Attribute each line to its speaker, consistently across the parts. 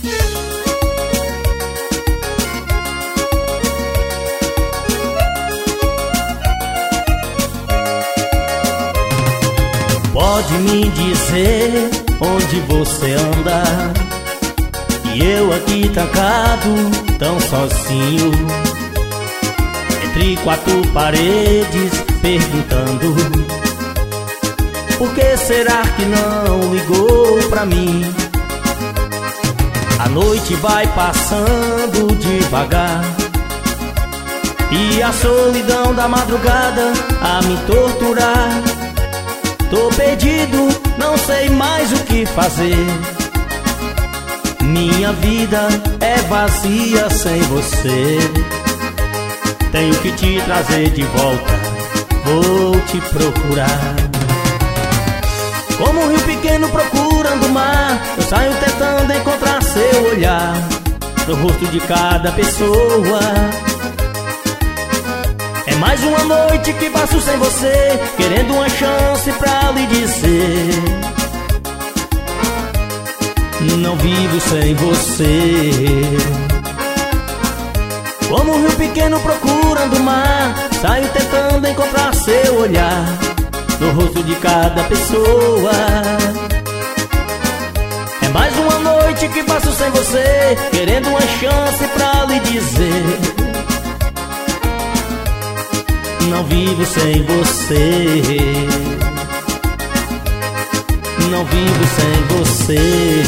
Speaker 1: Pode me dizer onde você anda, e eu aqui trancado, tão sozinho, entre quatro paredes, perguntando: por que será que não ligou pra mim? A noite vai passando devagar, e a solidão da madrugada a me torturar. Tô perdido, não sei mais o que fazer. Minha vida é vazia sem você. Tenho que te trazer de volta, vou te procurar. Como um rio pequeno procurando o mar, eu saio tentando encontrar seu olhar no rosto de cada pessoa. É mais uma noite que passo sem você, querendo uma chance pra lhe dizer: não vivo sem você. Como um rio pequeno procurando o mar, saio tentando encontrar seu olhar no rosto de cada pessoa. É mais uma noite que passo sem você, querendo uma chance pra lhe dizer: não vivo sem você. Não vivo sem você.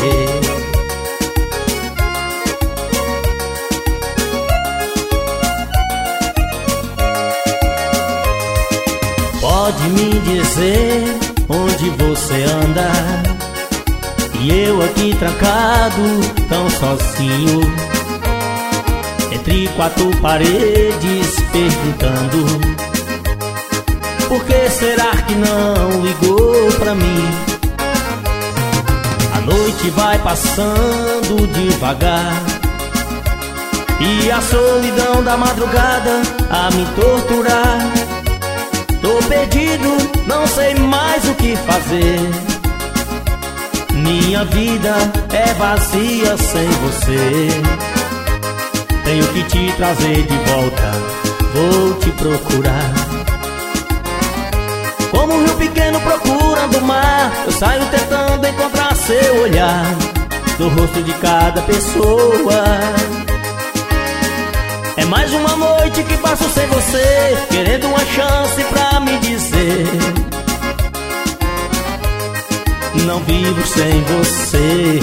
Speaker 1: Pode me dizer onde você anda, e eu aqui trancado, tão sozinho, entre quatro paredes, perguntando: por que será que não ligou pra mim? A noite vai passando devagar, e a solidão da madrugada a me torturar. Tô perdido, não sei mais o que fazer. Minha vida é vazia sem você. Tenho que te trazer de volta, vou te procurar. Como um rio pequeno procurando o mar, eu saio tentando encontrar seu olhar no rosto de cada pessoa. É mais uma noite que passo sem você, querendo uma chance pra me dizer: não vivo sem você.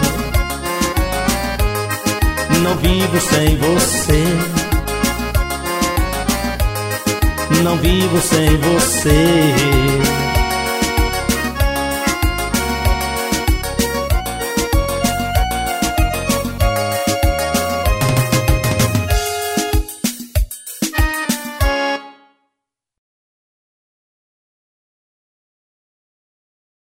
Speaker 1: Não vivo sem você. Não vivo sem você.